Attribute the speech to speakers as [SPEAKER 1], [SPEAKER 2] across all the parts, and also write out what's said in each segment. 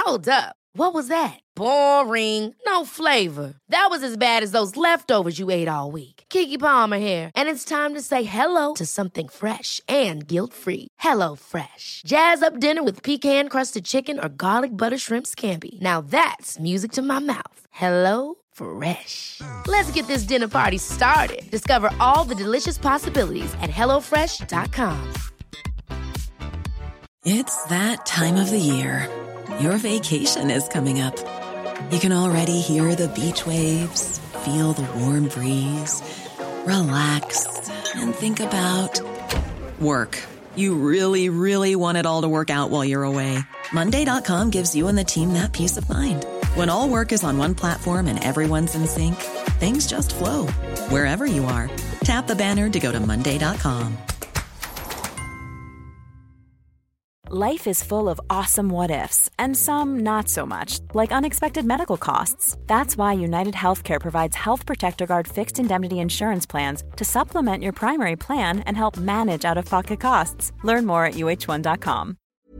[SPEAKER 1] Hold up. What was that? Boring. No flavor. That was as bad as those leftovers you ate all week. Keke Palmer here, and it's time to say hello to something fresh and guilt-free. Hello Fresh. Jazz up dinner with pecan-crusted chicken or garlic butter shrimp scampi. Now that's music to my mouth. Hello Fresh. Let's get this dinner party started. Discover all the delicious possibilities at hellofresh.com.
[SPEAKER 2] It's that time of the year. Your vacation is coming up. You can already hear the beach waves, feel the warm breeze, relax, and think about work. You really, really want it all to work out while you're away. Monday.com gives you and the team that peace of mind. When all work is on one platform and everyone's in sync, things just flow. Wherever you are, tap the banner to go to Monday.com.
[SPEAKER 3] Life is full of awesome what-ifs, and some not so much, like unexpected medical costs. That's why United Healthcare provides Health Protector Guard fixed indemnity insurance plans to supplement your primary plan and help manage out-of-pocket costs. Learn more at uh1.com.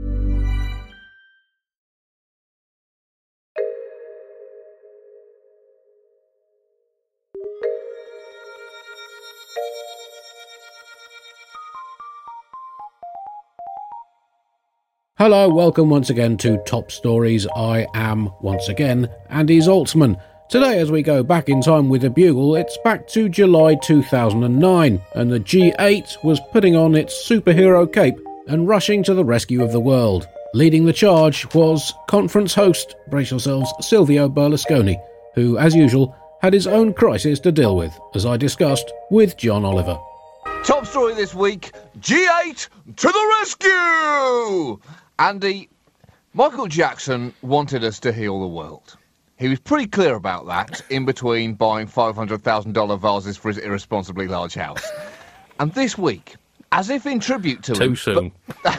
[SPEAKER 4] Hello, welcome once again to Top Stories. I am, once again, Andy Zaltzman. Today, as we go back in time with the Bugle, it's back to July 2009, and the G8 was putting on its superhero cape and rushing to the rescue of the world. Leading the charge was conference host, brace yourselves, Silvio Berlusconi, who, as usual, had his own crisis to deal with, as I discussed with John Oliver.
[SPEAKER 5] Top story this week, G8 to the rescue! Andy, Michael Jackson wanted us to heal the world. He was pretty clear about that in between buying $500,000 vases for his irresponsibly large house. And this week, as if in tribute to him...
[SPEAKER 6] Too soon.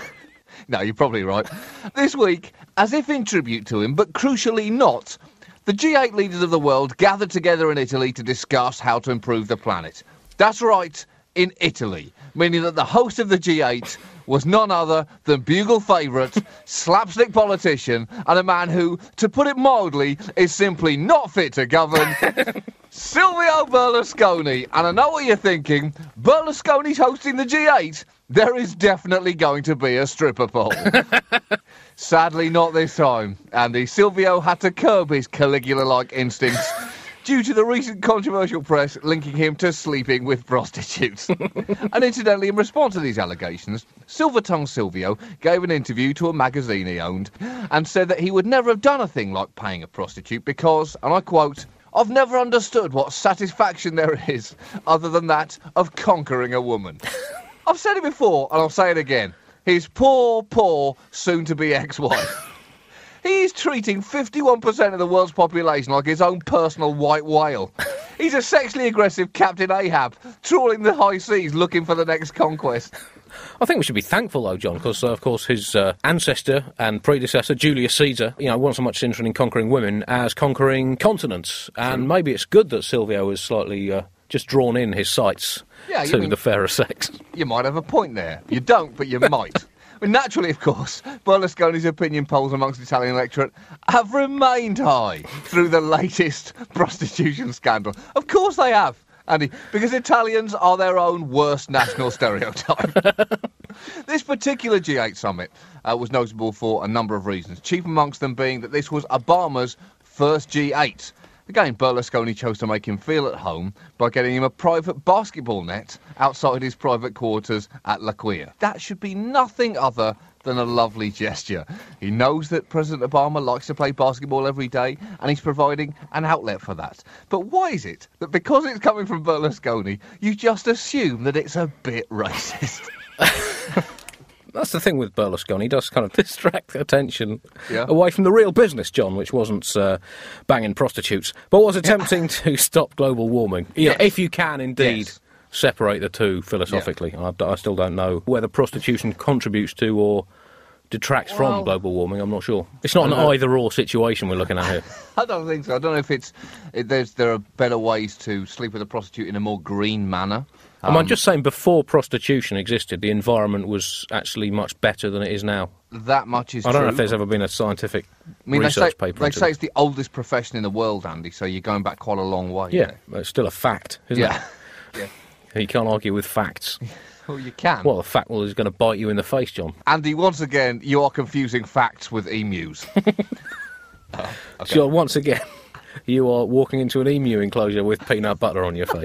[SPEAKER 5] No, you're probably right. This week, as if in tribute to him, but crucially not, the G8 leaders of the world gathered together in Italy to discuss how to improve the planet. That's right, in Italy, meaning that the host of the G8 was none other than Bugle favourite, slapstick politician, and a man who, to put it mildly, is simply not fit to govern, Silvio Berlusconi. And I know what you're thinking, Berlusconi's hosting the G8? There is definitely going to be a stripper pole. Sadly, not this time, Andy. Silvio had to curb his Caligula-like instincts due to the recent controversial press linking him to sleeping with prostitutes. And incidentally, in response to these allegations, Silver-tongued Silvio gave an interview to a magazine he owned and said that he would never have done a thing like paying a prostitute because, and I quote, "I've never understood what satisfaction there is other than that of conquering a woman." I've said it before, and I'll say it again. His poor, soon-to-be ex-wife. He's treating 51% of the world's population like his own personal white whale. He's a sexually aggressive Captain Ahab, trawling the high seas looking for the next conquest.
[SPEAKER 6] I think we should be thankful, though, John, because, of course, his ancestor and predecessor, Julius Caesar, wasn't so much interested in conquering women as conquering continents. And maybe it's good that Silvio is slightly just drawn in his sights to the fairer sex.
[SPEAKER 5] You might have a point there. You don't, but you might. Well, naturally, of course, Berlusconi's opinion polls amongst the Italian electorate have remained high through the latest prostitution scandal. Of course they have, Andy, because Italians are their own worst national stereotype. This particular G8 summit was notable for a number of reasons, chief amongst them being that this was Obama's first G8. Again, Berlusconi chose to make him feel at home by getting him a private basketball net outside his private quarters at La Quilla. That should be nothing other than a lovely gesture. He knows that President Obama likes to play basketball every day, and he's providing an outlet for that. But why is it that because it's coming from Berlusconi, you just assume that it's a bit racist?
[SPEAKER 6] That's the thing with Berlusconi. He does kind of distract attention away from the real business, John, which wasn't banging prostitutes, but was attempting to stop global warming. Yeah, if you can indeed separate the two philosophically. I still don't know whether prostitution contributes to or detracts from global warming. I'm not sure. It's not an either-or situation we're looking at here.
[SPEAKER 5] I don't think so. I don't know if there are better ways to sleep with a prostitute in a more green manner.
[SPEAKER 6] I'm just saying, before prostitution existed, the environment was actually much better than it is now.
[SPEAKER 5] That much is true.
[SPEAKER 6] I don't know if there's ever been a scientific research paper.
[SPEAKER 5] They say it's the oldest profession in the world, Andy, so you're going back quite a long way.
[SPEAKER 6] Yeah, but it's still a fact, isn't it?
[SPEAKER 5] Yeah.
[SPEAKER 6] You can't argue with facts.
[SPEAKER 5] Well, you can.
[SPEAKER 6] Well, the fact is going to bite you in the face, John.
[SPEAKER 5] Andy, once again, you are confusing facts with emus.
[SPEAKER 6] Okay. So, once again, you are walking into an emu enclosure with peanut butter on your face.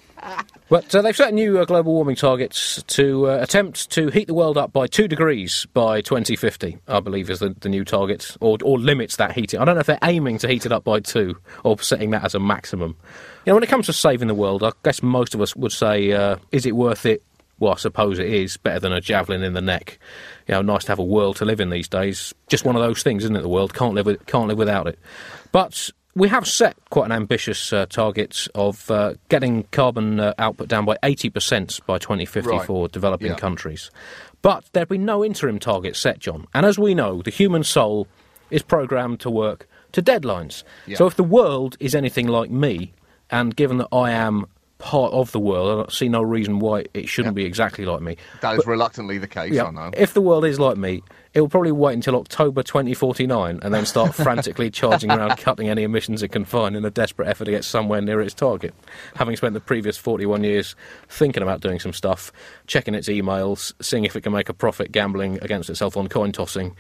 [SPEAKER 6] But they've set new global warming targets to attempt to heat the world up by 2 degrees by 2050, I believe is the new target, or limits that heating. I don't know if they're aiming to heat it up by 2 or setting that as a maximum. You know, when it comes to saving the world, I guess most of us would say, is it worth it? Well, I suppose it is. Better than a javelin in the neck. You know, nice to have a world to live in these days. Just one of those things, isn't it, the world? Can't live without it. But we have set quite an ambitious target of getting carbon output down by 80% by 2050 for developing countries. But there'll be no interim target set, John. And as we know, the human soul is programmed to work to deadlines. Yeah. So if the world is anything like me, and given that I am part of the world, I see no reason why it shouldn't be exactly like me.
[SPEAKER 5] That is reluctantly the case, I know.
[SPEAKER 6] If the world is like me, it will probably wait until October 2049 and then start frantically charging around cutting any emissions it can find in a desperate effort to get somewhere near its target. Having spent the previous 41 years thinking about doing some stuff, checking its emails, seeing if it can make a profit gambling against itself on coin tossing,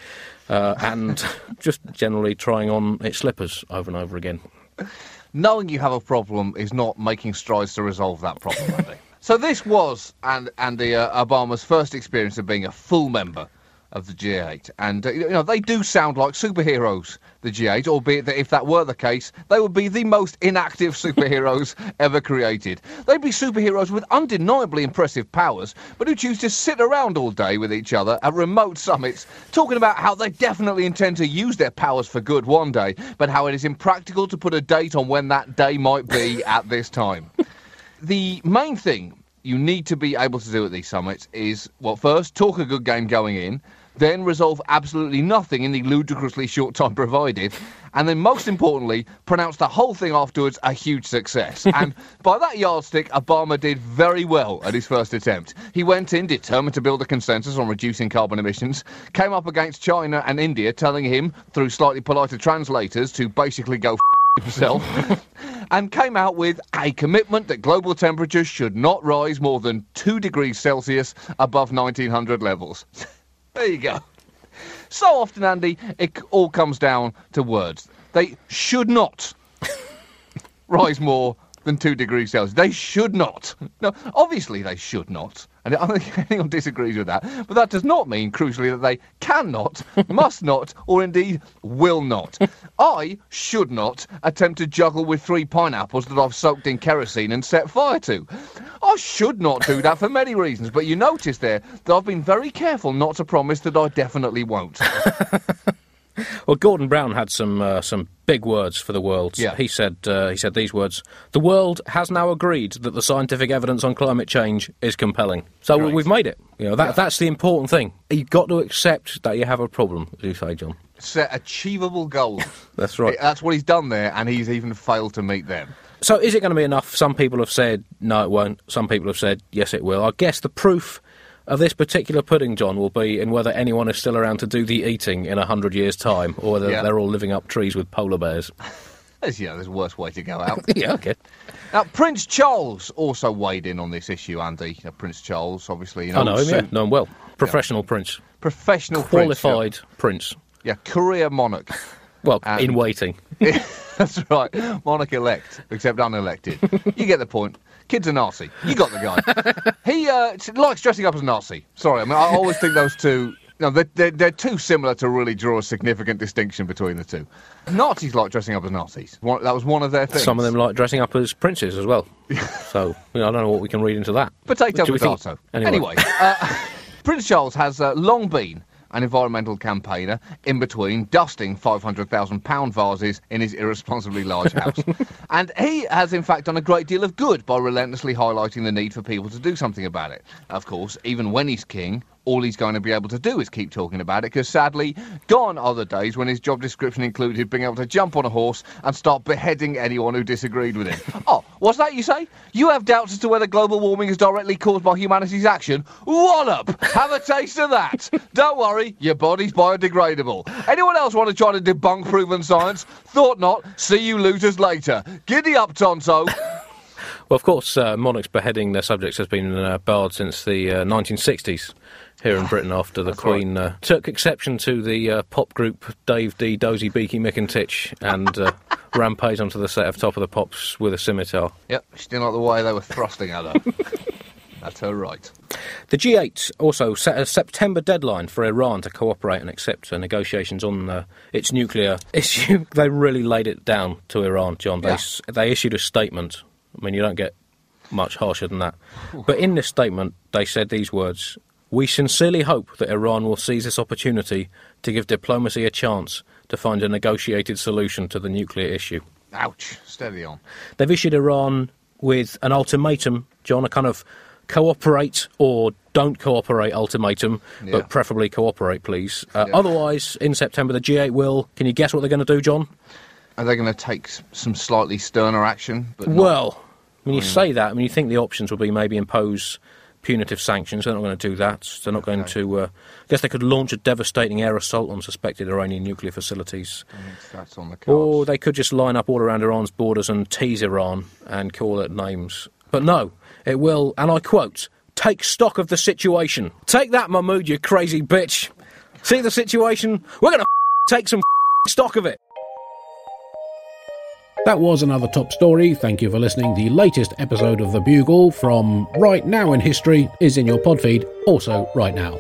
[SPEAKER 6] and just generally trying on its slippers over and over again.
[SPEAKER 5] Knowing you have a problem is not making strides to resolve that problem, Andy. So this was Andy Obama's first experience of being a full member of the G8. And, they do sound like superheroes, the G8, albeit that if that were the case, they would be the most inactive superheroes ever created. They'd be superheroes with undeniably impressive powers, but who choose to sit around all day with each other at remote summits, talking about how they definitely intend to use their powers for good one day, but how it is impractical to put a date on when that day might be at this time. The main thing you need to be able to do at these summits is, well, first, talk a good game going in, then resolve absolutely nothing in the ludicrously short time provided, and then, most importantly, pronounce the whole thing afterwards a huge success. And by that yardstick, Obama did very well at his first attempt. He went in determined to build a consensus on reducing carbon emissions, came up against China and India telling him, through slightly politer translators, to basically go himself, and came out with a commitment that global temperatures should not rise more than 2 degrees Celsius above 1900 levels. There you go. So often, Andy, it all comes down to words. They should not rise more than 2 degrees Celsius. They should not. No, obviously they should not. And I don't think anyone disagrees with that. But that does not mean, crucially, that they cannot, must not, or indeed will not. I should not attempt to juggle with 3 pineapples that I've soaked in kerosene and set fire to. I should not do that for many reasons, but you notice there that I've been very careful not to promise that I definitely won't.
[SPEAKER 6] Well, Gordon Brown had some big words for the world. Yeah. He said these words: "The world has now agreed that the scientific evidence on climate change is compelling." So we've made it. That's the important thing. You've got to accept that you have a problem, as you say, John.
[SPEAKER 5] Set achievable goals.
[SPEAKER 6] That's right.
[SPEAKER 5] That's what he's done there, and he's even failed to meet them.
[SPEAKER 6] So is it going to be enough? Some people have said, no, it won't. Some people have said, yes, it will. I guess the proof of this particular pudding, John, will be in whether anyone is still around to do the eating in 100 years' time, or whether they're all living up trees with polar bears.
[SPEAKER 5] There's a worse way to go out.
[SPEAKER 6] Yeah, okay.
[SPEAKER 5] Now, Prince Charles also weighed in on this issue, Andy. Prince Charles, obviously.
[SPEAKER 6] I know him, yeah. Know him well. Professional prince.
[SPEAKER 5] Professional
[SPEAKER 6] Qualified prince.
[SPEAKER 5] Yeah, career monarch.
[SPEAKER 6] Well, in waiting.
[SPEAKER 5] That's right. Monarch-elect, except unelected. You get the point. Kid's a Nazi. You got the guy. He likes dressing up as a Nazi. Sorry, I always think those two... No, they're too similar to really draw a significant distinction between the two. Nazis like dressing up as Nazis. That was one of their things.
[SPEAKER 6] Some of them like dressing up as princes as well. So, I don't know what we can read into that.
[SPEAKER 5] Potato. Anyway, Prince Charles has long been an environmental campaigner, in between dusting £500,000 vases in his irresponsibly large house. And he has, in fact, done a great deal of good by relentlessly highlighting the need for people to do something about it. Of course, even when he's king, all he's going to be able to do is keep talking about it, because sadly, gone are the days when his job description included being able to jump on a horse and start beheading anyone who disagreed with him. Oh, what's that you say? You have doubts as to whether global warming is directly caused by humanity's action? Wallop! Have a taste of that! Don't worry, your body's biodegradable. Anyone else want to try to debunk proven science? Thought not. See you looters later. Giddy up, Tonto.
[SPEAKER 6] Well, of course, monarchs beheading their subjects has been barred since the 1960s here in Britain after the Queen took exception to the pop group Dave D, Dozy, Beaky, Mick and Titch and rampaged onto the set of Top of the Pops with a scimitar.
[SPEAKER 5] Yep, she didn't like the way they were thrusting at her. That's her right.
[SPEAKER 6] The G8 also set a September deadline for Iran to cooperate and accept negotiations on its nuclear issue. They really laid it down to Iran, John. They issued a statement. I mean, you don't get much harsher than that. But in this statement, they said these words: "We sincerely hope that Iran will seize this opportunity to give diplomacy a chance to find a negotiated solution to the nuclear issue."
[SPEAKER 5] Ouch. Steady on.
[SPEAKER 6] They've issued Iran with an ultimatum, John, a kind of cooperate or don't cooperate ultimatum, but preferably cooperate, please. Otherwise, in September, the G8 will... Can you guess what they're going to do, John?
[SPEAKER 5] Are they going to take some slightly sterner action? But
[SPEAKER 6] well, when you say that, I mean, you think the options would be maybe impose punitive sanctions. They're not going to do that. They're not going to... I guess they could launch a devastating air assault on suspected Iranian nuclear facilities.
[SPEAKER 5] I think that's on the cards.
[SPEAKER 6] Or they could just line up all around Iran's borders and tease Iran and call it names. But no, it will, and I quote, "take stock of the situation." Take that, Mahmoud, you crazy bitch. See the situation? We're going to take some stock of it.
[SPEAKER 4] That was another top story. Thank you for listening. The latest episode of The Bugle from Right Now in History is in your pod feed, also right now.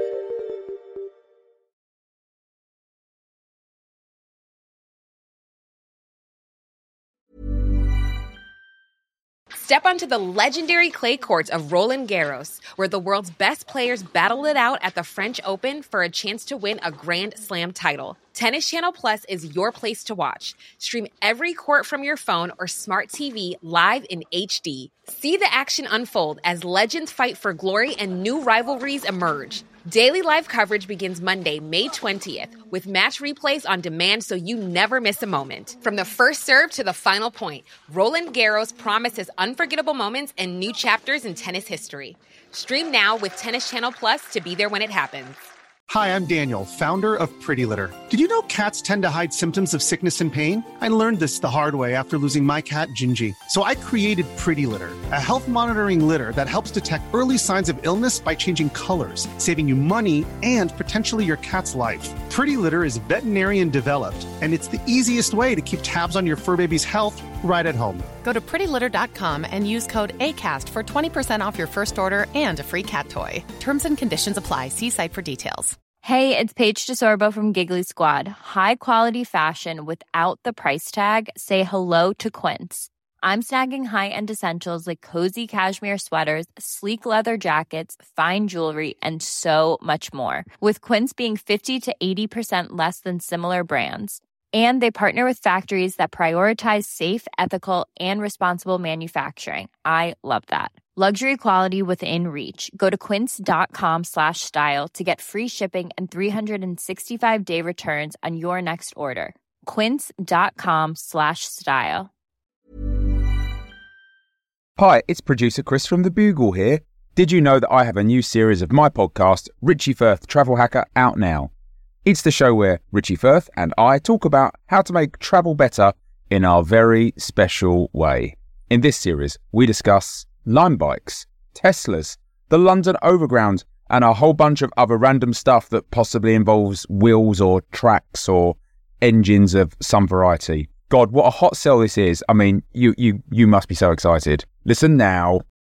[SPEAKER 7] Step onto the legendary clay courts of Roland Garros, where the world's best players battle it out at the French Open for a chance to win a Grand Slam title. Tennis Channel Plus is your place to watch. Stream every court from your phone or smart TV live in HD. See the action unfold as legends fight for glory and new rivalries emerge. Daily live coverage begins Monday, May 20th, with match replays on demand so you never miss a moment. From the first serve to the final point, Roland Garros promises unforgettable moments and new chapters in tennis history. Stream now with Tennis Channel Plus to be there when it happens.
[SPEAKER 8] Hi, I'm Daniel, founder of Pretty Litter. Did you know cats tend to hide symptoms of sickness and pain? I learned this the hard way after losing my cat, Gingy. So I created Pretty Litter, a health monitoring litter that helps detect early signs of illness by changing colors, saving you money and potentially your cat's life. Pretty Litter is veterinarian developed, and it's the easiest way to keep tabs on your fur baby's health right at home.
[SPEAKER 9] Go to prettylitter.com and use code ACAST for 20% off your first order and a free cat toy. Terms and conditions apply. See site for details.
[SPEAKER 10] Hey, it's Paige DeSorbo from Giggly Squad. High quality fashion without the price tag. Say hello to Quince. I'm snagging high-end essentials like cozy cashmere sweaters, sleek leather jackets, fine jewelry, and so much more. With Quince being 50 to 80% less than similar brands. And they partner with factories that prioritize safe, ethical, and responsible manufacturing. I love that. Luxury quality within reach. Go to quince.com/style to get free shipping and 365-day returns on your next order. Quince.com/style.
[SPEAKER 11] Hi, it's producer Chris from The Bugle here. Did you know that I have a new series of my podcast, Richie Firth Travel Hacker, out now? It's the show where Richie Firth and I talk about how to make travel better in our very special way. In this series, we discuss Lime bikes, Teslas, the London Overground, and a whole bunch of other random stuff that possibly involves wheels or tracks or engines of some variety. God, what a hot sell this is. I mean, you must be so excited. Listen now.